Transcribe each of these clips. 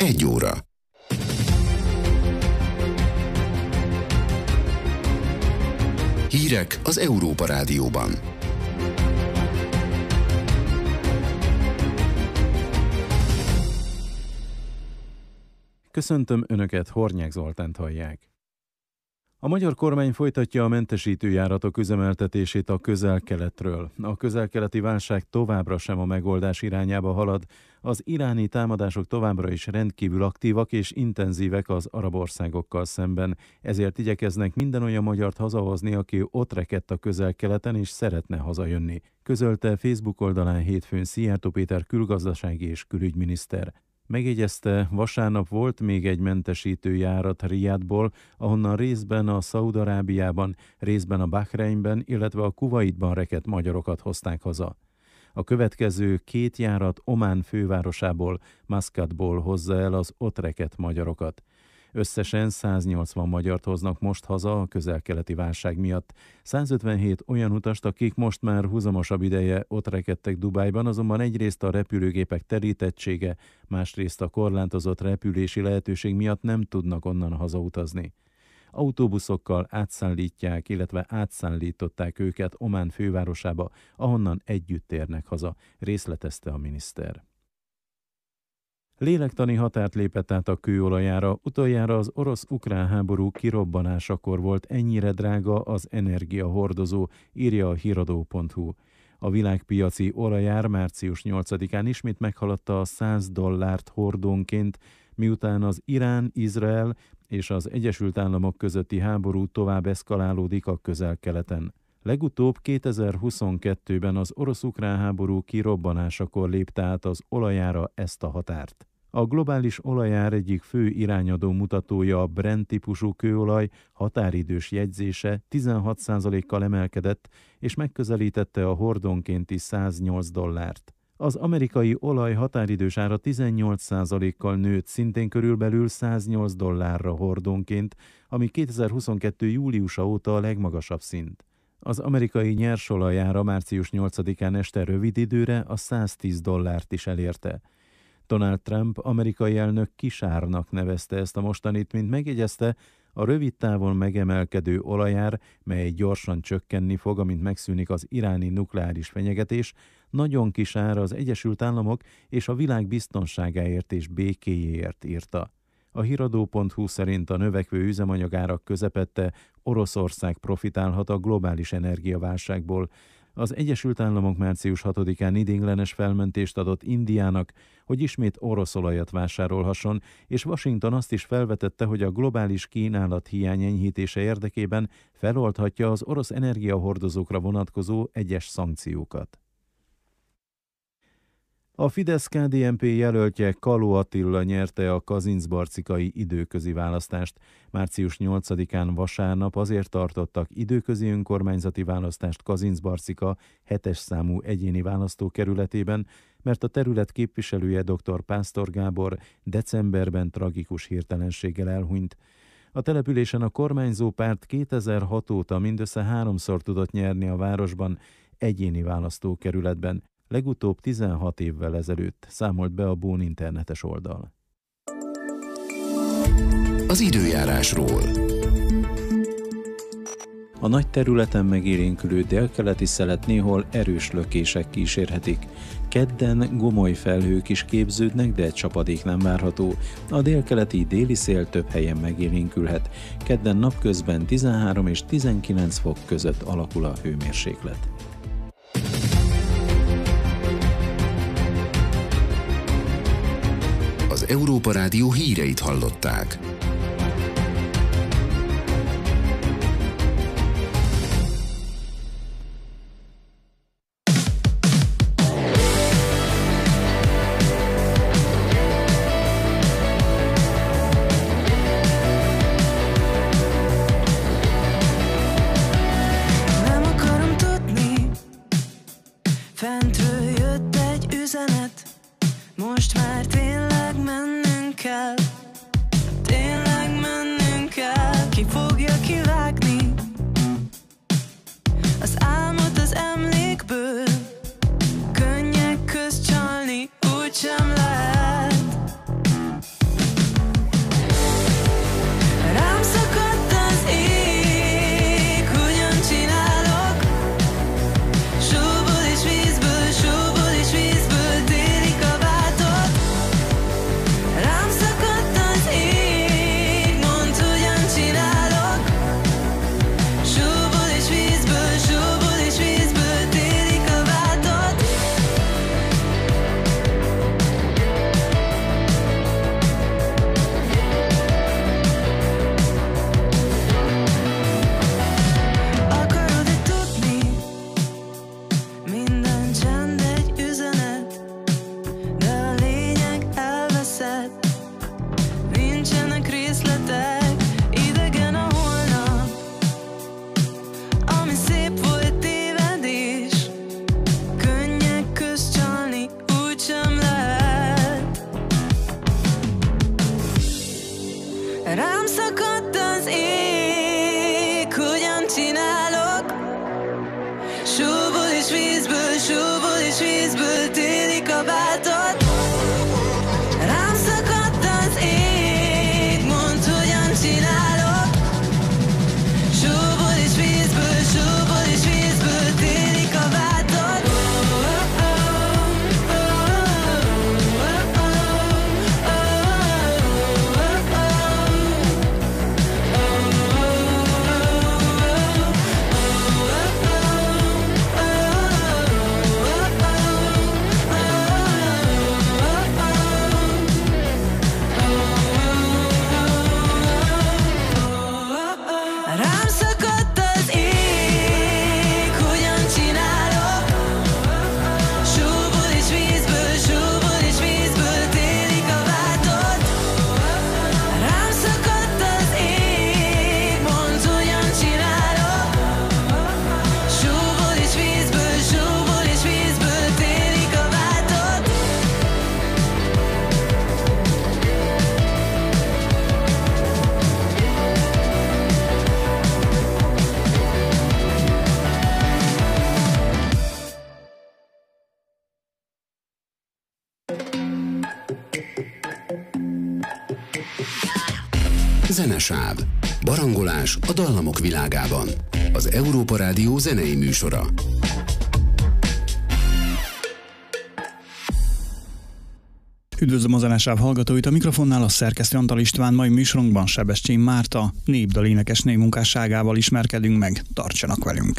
1 óra. Hírek az Európa Rádióban. Köszöntöm Önöket, Hornyák Zoltánt hallják. A magyar kormány folytatja a mentesítő járatok üzemeltetését a Közel-Keletről. A közel-keleti válság továbbra sem a megoldás irányába halad, az iráni támadások továbbra is rendkívül aktívak és intenzívek az arab országokkal szemben, ezért igyekeznek minden olyan magyart hazahozni, aki ott rekedt a Közel-Keleten és szeretne hazajönni, közölte Facebook oldalán hétfőn Szijjártó Péter külgazdasági és külügyminiszter. Megjegyezte, vasárnap volt még egy mentesítő járat Riadból, ahonnan részben a Szaúd-Arábiában, részben a Bahreinben, illetve a Kuvaitban rekedt magyarokat hozták haza. A következő 2 járat Omán fővárosából, Maszkatból hozza el az ott rekedt magyarokat. Összesen 180 magyart hoznak most haza a közel-keleti válság miatt. 157 olyan utast, akik most már huzamosabb ideje ott rekedtek Dubájban, azonban egyrészt a repülőgépek terítettsége, másrészt a korlátozott repülési lehetőség miatt nem tudnak onnan hazautazni. Autóbuszokkal átszállítják, illetve átszállították őket Omán fővárosába, ahonnan együtt térnek haza, részletezte a miniszter. Lélektani határt lépett át a kőolajára, utoljára az orosz-ukrán háború kirobbanásakor volt ennyire drága az energiahordozó, írja a híradó.hu. A világpiaci olajár március 8-án ismét meghaladta a $100 hordónként, miután az Irán, Izrael és az Egyesült Államok közötti háború tovább eszkalálódik a Közel-Keleten. Legutóbb 2022-ben az orosz-ukrán háború kirobbanásakor lépte át az olajára ezt a határt. A globális olajár egyik fő irányadó mutatója, a Brent típusú kőolaj határidős jegyzése 16%-kal emelkedett, és megközelítette a hordonkénti $108. Az amerikai olaj határidős ára 18%-kal nőtt, szintén körülbelül $108 hordonként, ami 2022. júliusa óta a legmagasabb szint. Az amerikai nyersolajára március 8-án este rövid időre a $110 is elérte. Donald Trump amerikai elnök kisárnak nevezte ezt a mostanit, mint megjegyezte, a rövid távon megemelkedő olajár, mely gyorsan csökkenni fog, amint megszűnik az iráni nukleáris fenyegetés, nagyon kis ár az Egyesült Államok és a világ biztonságáért és békéjéért, írta. A híradó.hu szerint a növekvő üzemanyagárak közepette Oroszország profitálhat a globális energiaválságból. Az Egyesült Államok március 6-án idéglenes felmentést adott Indiának, hogy ismét orosz olajat vásárolhasson, és Washington azt is felvetette, hogy a globális kínálat hiány enyhítése érdekében feloldhatja az orosz energiahordozókra vonatkozó egyes szankciókat. A Fidesz-KDNP jelöltje Kaló Attila nyerte a kazincbarcikai időközi választást. Március 8-án vasárnap azért tartottak időközi önkormányzati választást Kazincbarcika 7-es számú egyéni választókerületében, mert a terület képviselője dr. Pásztor Gábor decemberben tragikus hirtelenséggel elhunyt. A településen a kormányzó párt 2006 óta mindössze 3-szor tudott nyerni a városban egyéni választókerületben, legutóbb 16 évvel ezelőtt, számolt be a Bón internetes oldal. Az időjárásról. A nagy területen megélénkülő délkeleti szelet néhol erős lökések kísérhetik. Kedden gomoly felhők is képződnek, de csapadék nem várható. A délkeleti déli szél több helyen megélénkülhet. Kedden napközben 13 és 19 fok között alakul a hőmérséklet. Az Európa Rádió híreit hallották. Nem akarom tudni, fentről jött egy üzenet, most már tényleg mennünk kell. Tényleg hogyan csinálok. Sóból és vízből téli kabátot. Rám szakadt az ég, mondd, hogyan csinálok. Sóból és vízből téli kabátot. Rám szakadt az ég, hogyan csinálok. Sóból és vízből téli kabátot. Rám szakadt az ég, mondd, hogyan csinálok. Sóból és vízből téli kabátot. Zenesáv. Barangolás a dallamok világában. Az Európa Rádió zenei műsora. Üdvözlöm a Zenesáv hallgatóit, a mikrofonnál a szerkesztő Antal István. Mai műsorunkban Sebestyén Márta népdal énekesnő munkásságával ismerkedünk meg. Tartsanak velünk!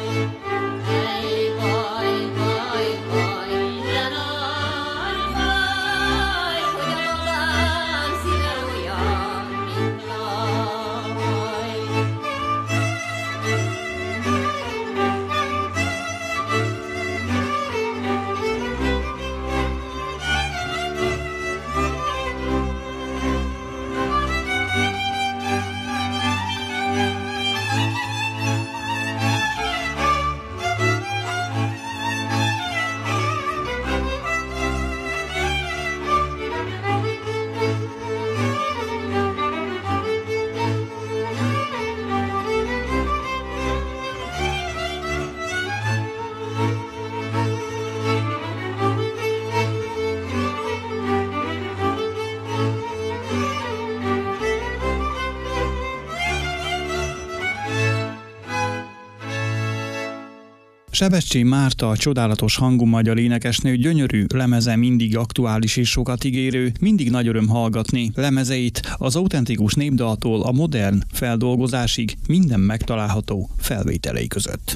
Sebestyén Márta, a csodálatos hangú magyar énekesnő gyönyörű lemeze mindig aktuális és sokat ígérő, mindig nagy öröm hallgatni. Lemezeit az autentikus népdaltól a modern feldolgozásig minden megtalálható felvételei között.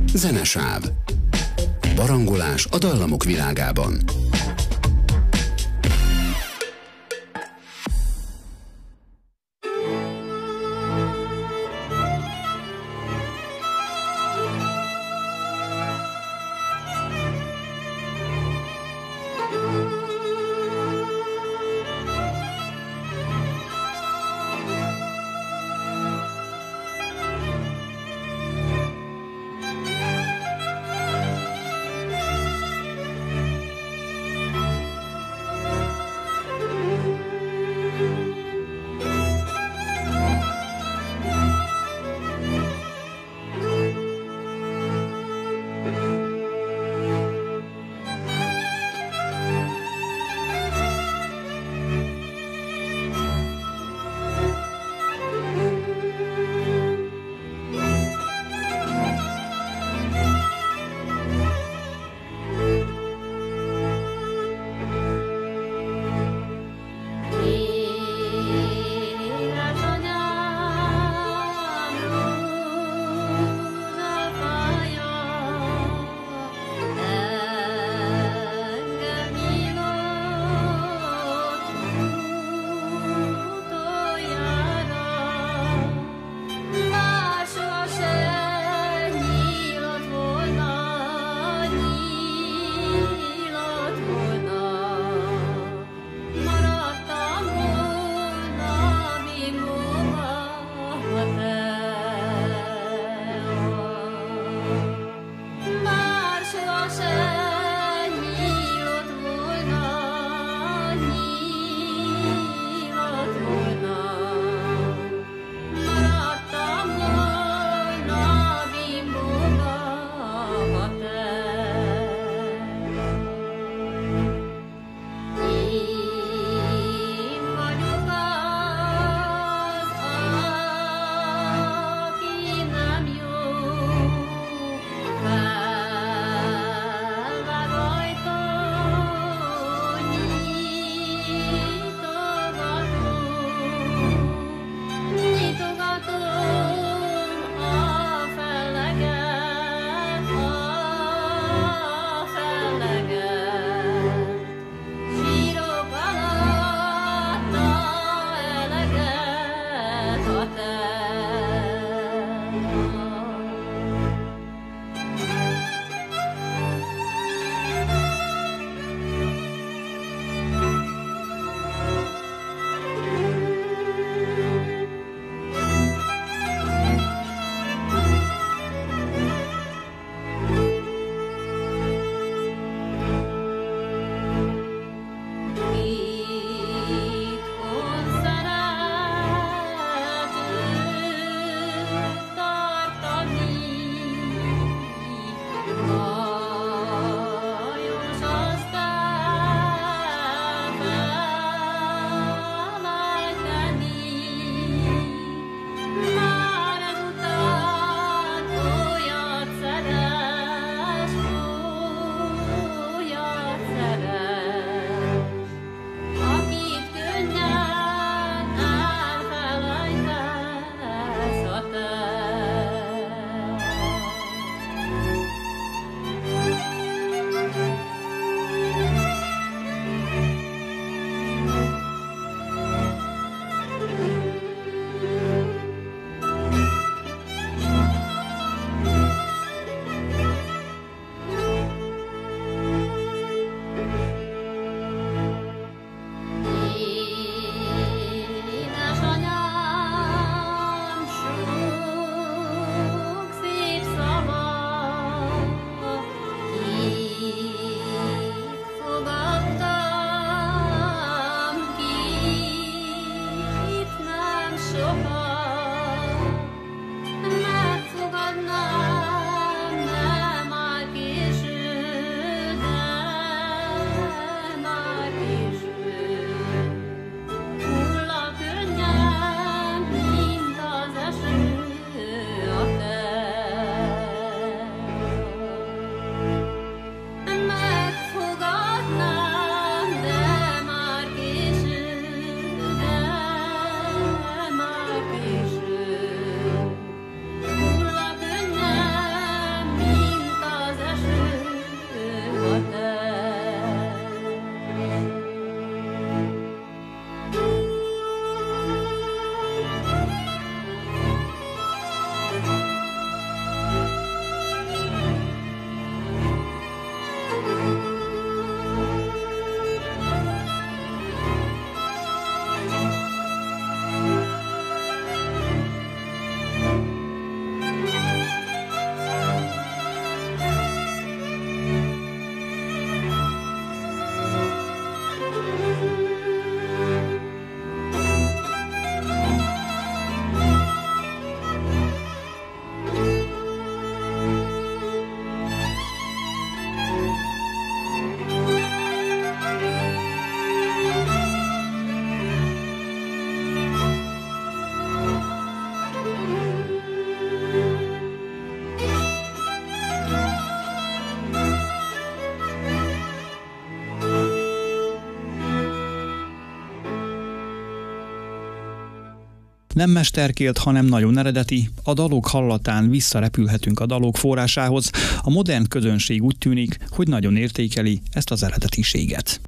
Zenesáv. Barangolás a dallamok világában. Nem mesterkélt, hanem nagyon eredeti, a dalok hallatán visszarepülhetünk a dalok forrásához. A modern közönség úgy tűnik, hogy nagyon értékeli ezt az eredetiséget.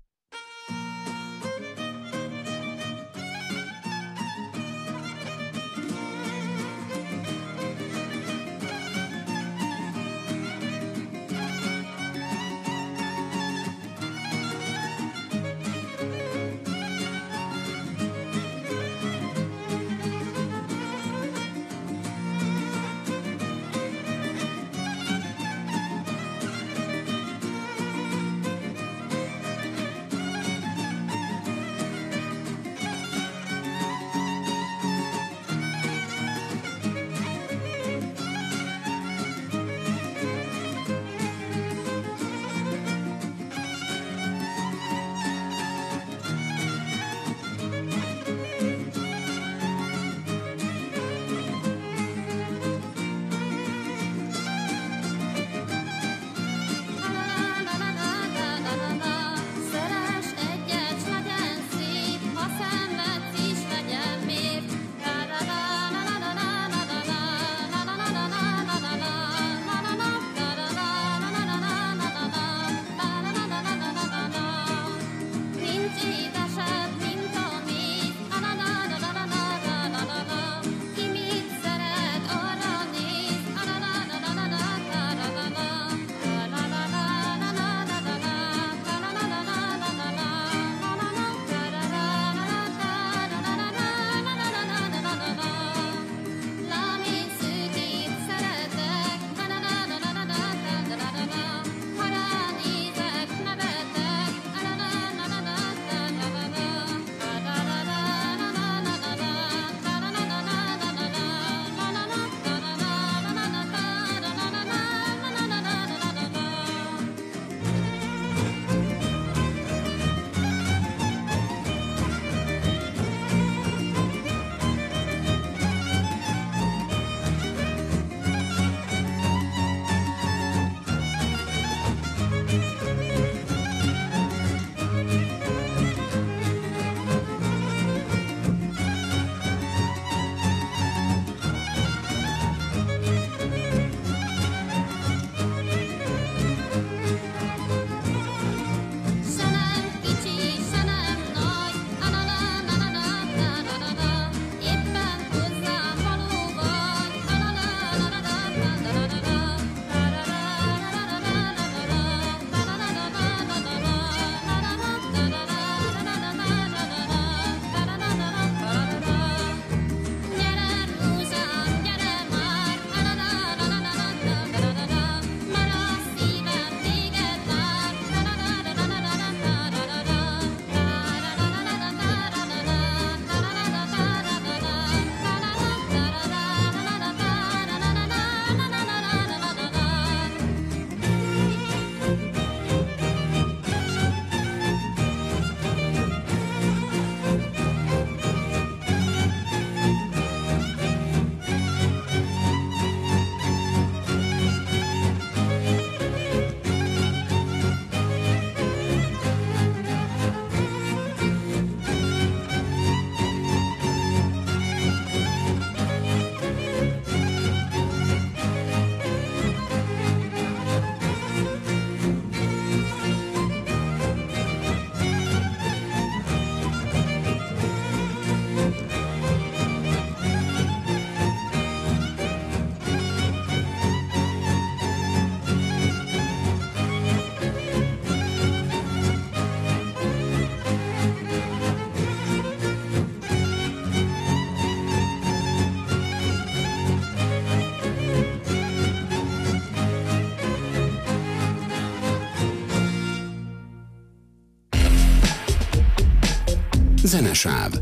Zenesáv.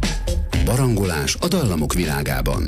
Barangolás a dallamok világában.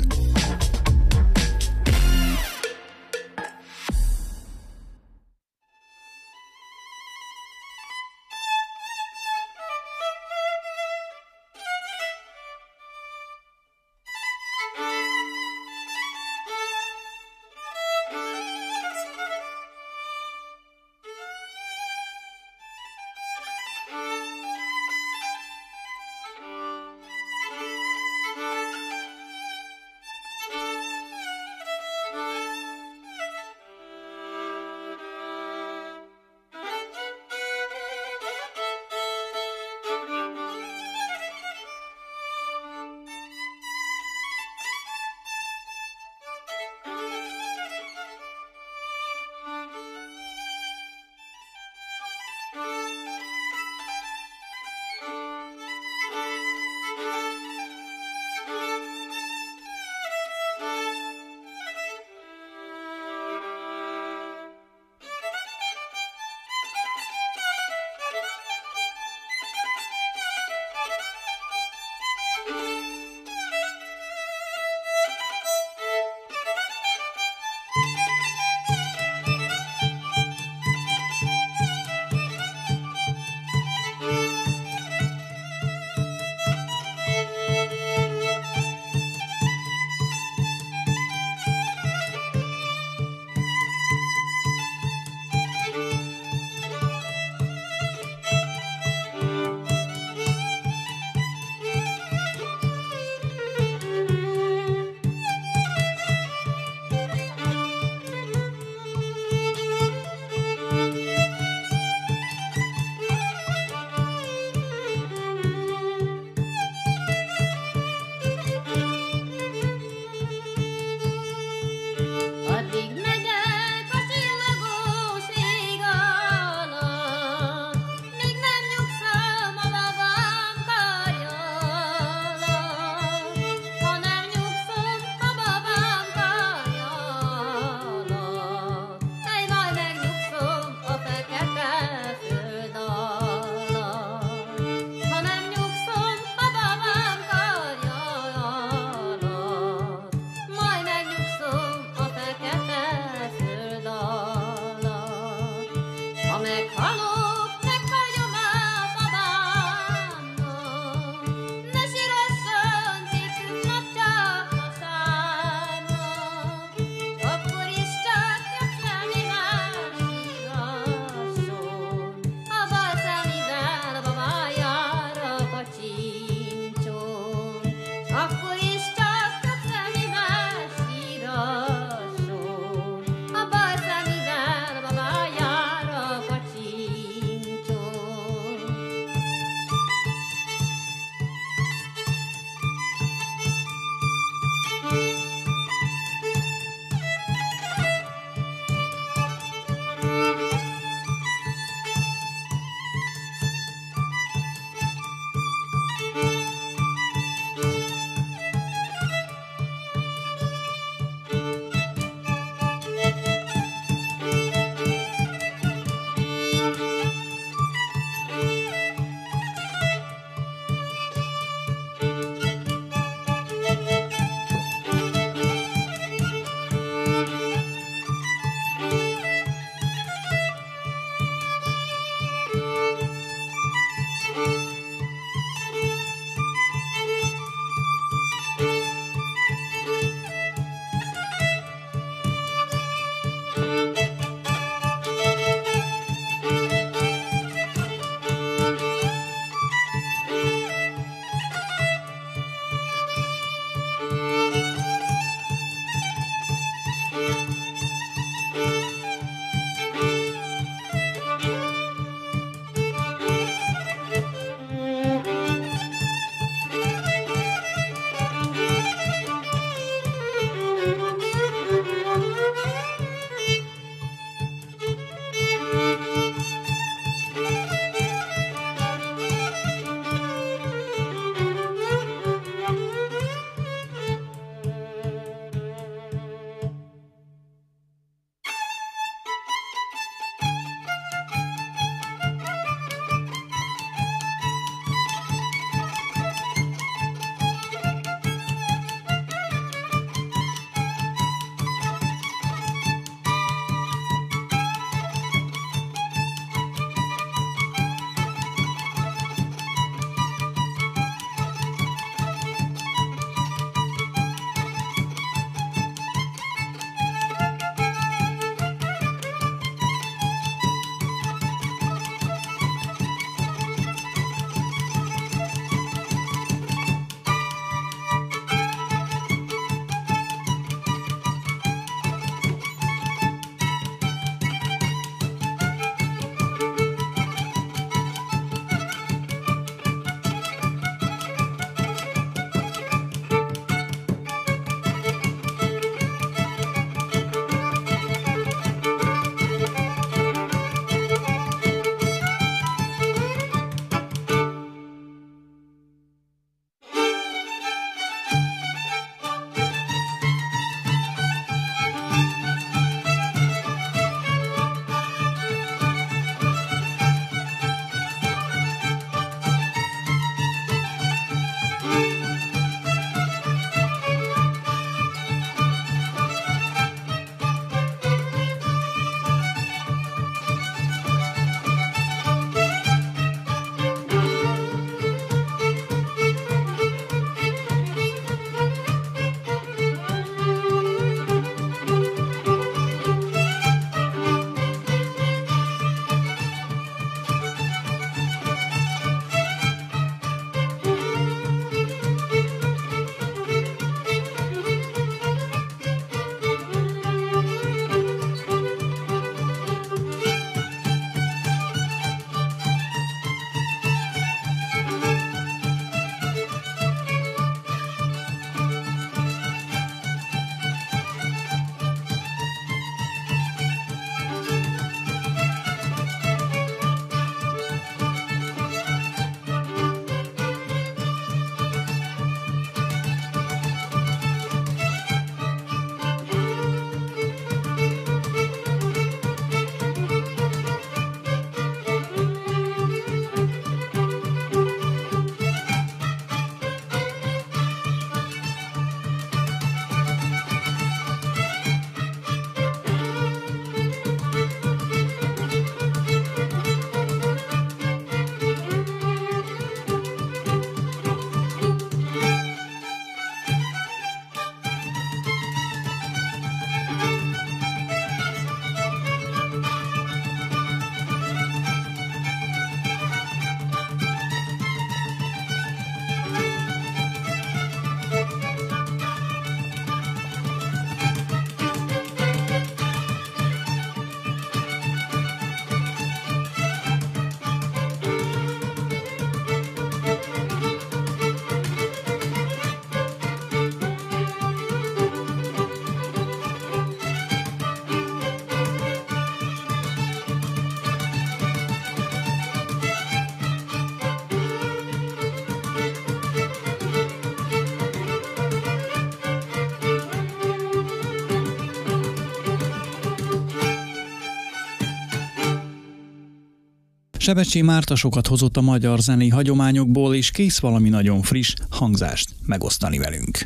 Sebecsén Márta sokat hozott a magyar zenei hagyományokból, és kész valami nagyon friss hangzást megosztani velünk.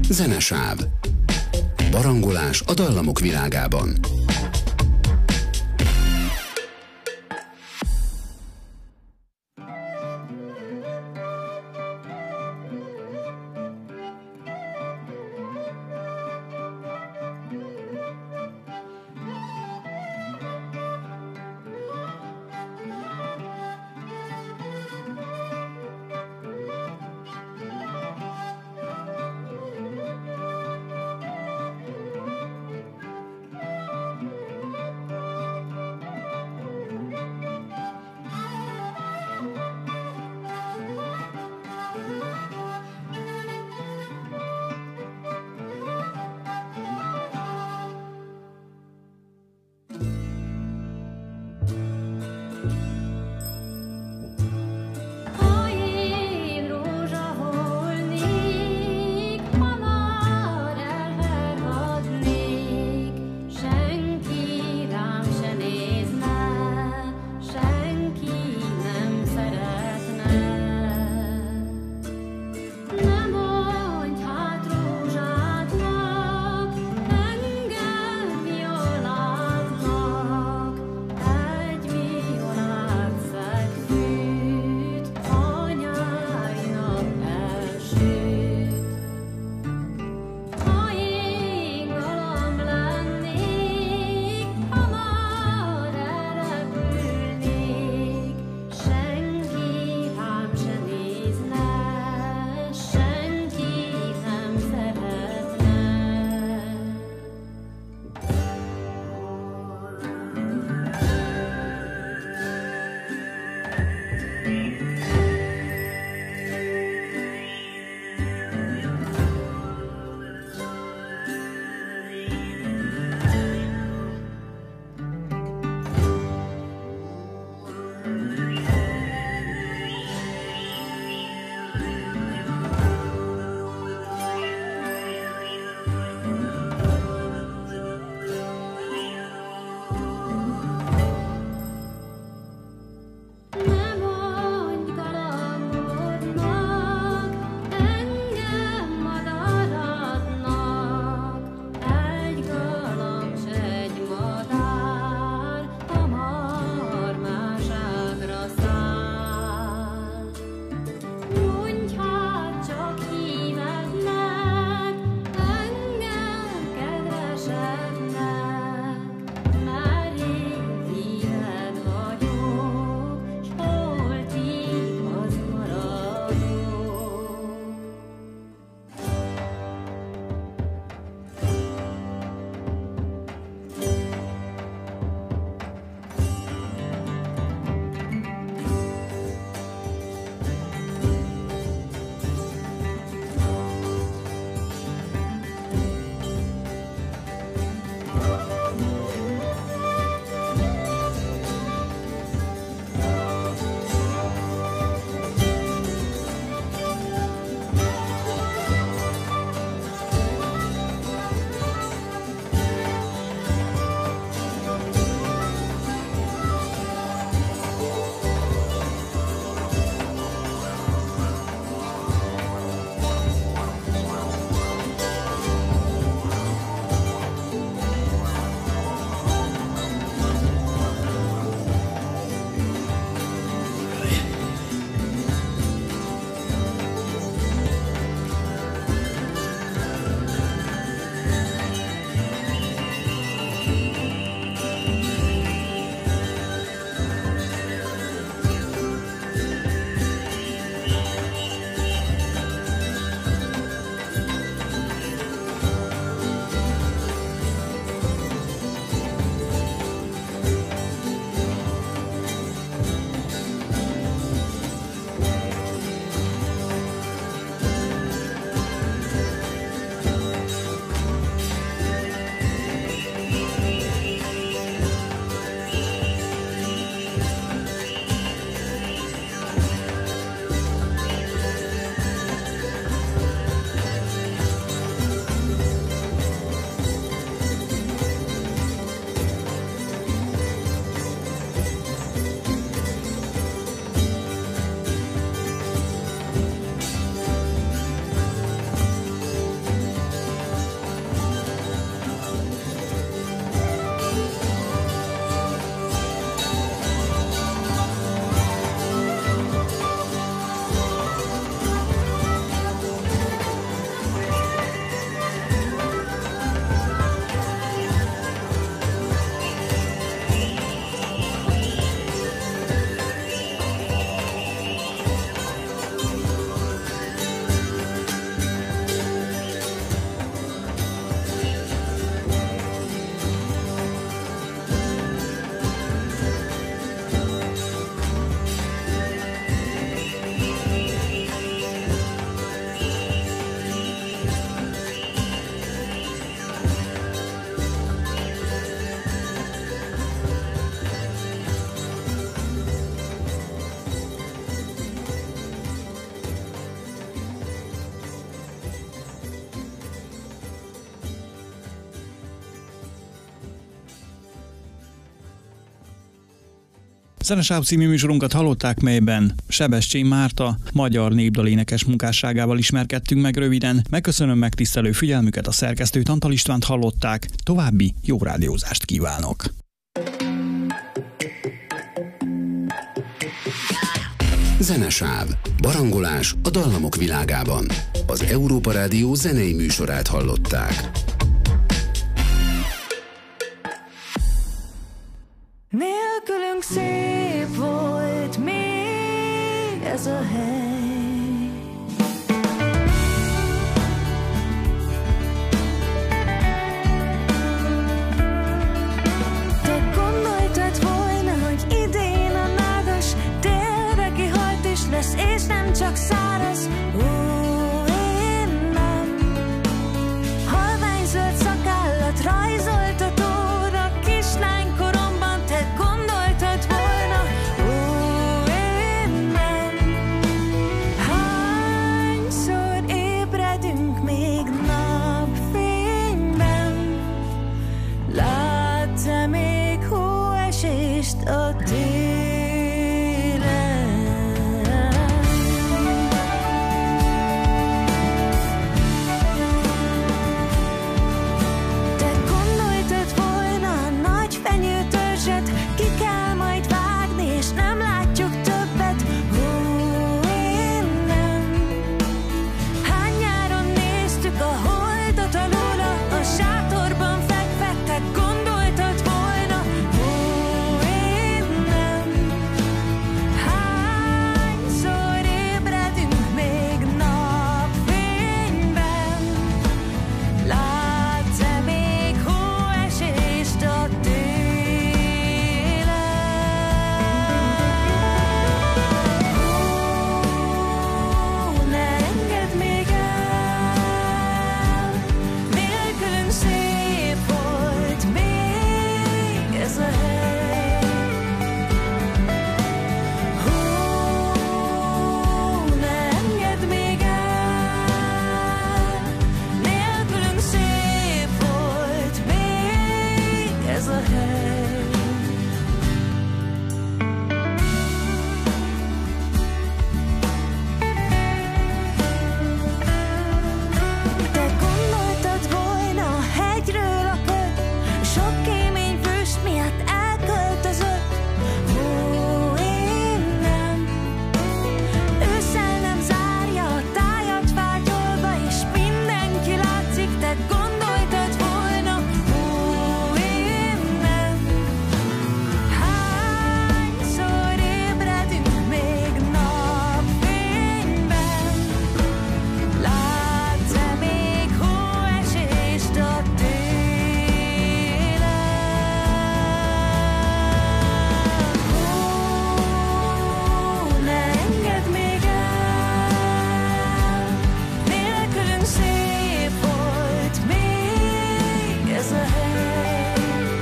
Zenesáv. Barangolás a dallamok világában. Zenesáv című műsorunkat hallották, melyben Sebestyén Márta magyar népdalénekes munkásságával ismerkedtünk meg röviden. Megköszönöm megtisztelő figyelmüket, a szerkesztőt, Antal Istvánt hallották. További jó rádiózást kívánok! Zenesáv. Barangolás a dallamok világában. Az Európa Rádió zenei műsorát hallották. Nélkülünk szép volt még ez a hely. Te gondoltad volna, hogy idén a nádas télre kihalt is lesz, és nem csak száraz. Én nem. Halvány zöld szakállat rajzolt a tóra kislánykoromban, te gondoltad volna, én nem. Hányszor ébredünk még napfényben, látsz-e még hóesést a télen? Te gondoltad volna a nagy fenyőtörzset, ki kell majd vágni, és nem látjuk többet. Én nem. Hány nyáron néztük a holdot alóla, a sátorban fekve, te gondoltad volna, én nem. Hányszor ébredünk még napfényben, látsz-e még hóesést a télen? Ne engedd még el, nélkülünk szép volt még ez a hely. Ne engedd még el, nélkülünk szép volt még ez a hely. Te gondoltad volna a hegyről a köd, sok kémény füst miatt elköltözött. Én nem. Ősszel nem zárja a tájat vágyolva, és mindenki látszik, te gondoltad volna, én nem. Hányszor ébredünk még napfényben, látsz-e még hóesést a télen? Ne engedd még el, nélkülünk szép volt még ez a hely.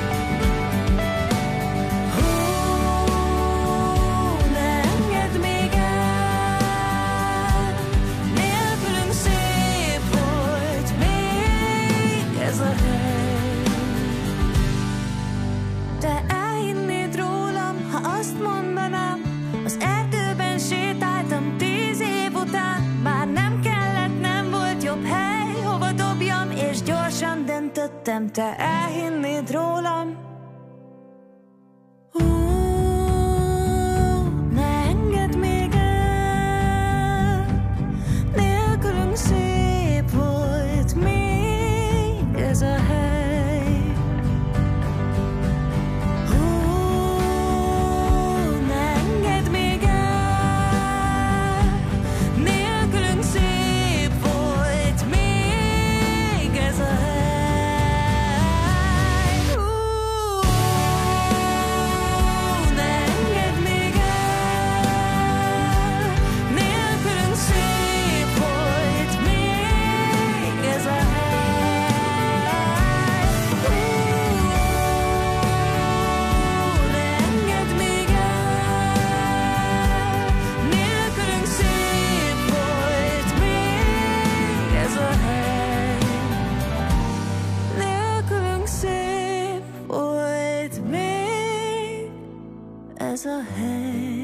Ne engedd még el, nélkülünk szép volt még ez a hely. Te elhinnéd rólam, ha azt mondanám, az erdőben sétáltam 10 év után, már nem kellett, nem volt jobb hely, hova dobjam, és gyorsan döntöttem, te elhinnéd rólam. Ne engedd még el, nélkülünk szép volt még ez a hely. Ne engedd még el, nélkülünk szép volt még ez a hely. ez a hely.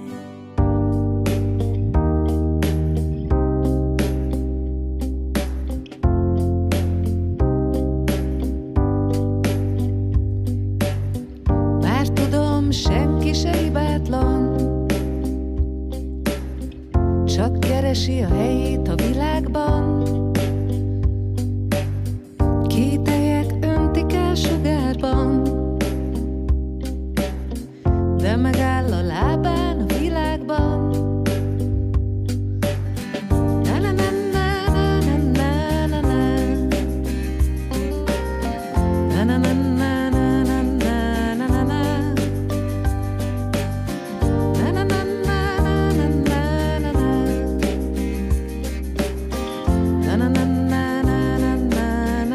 Már tudom, senki se hibátlan, csak keresi a helyét a világban. Kételyek öntik el sugárban, de megáll a lábán a világban.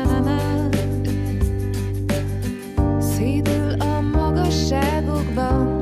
Szédül a magasságokban,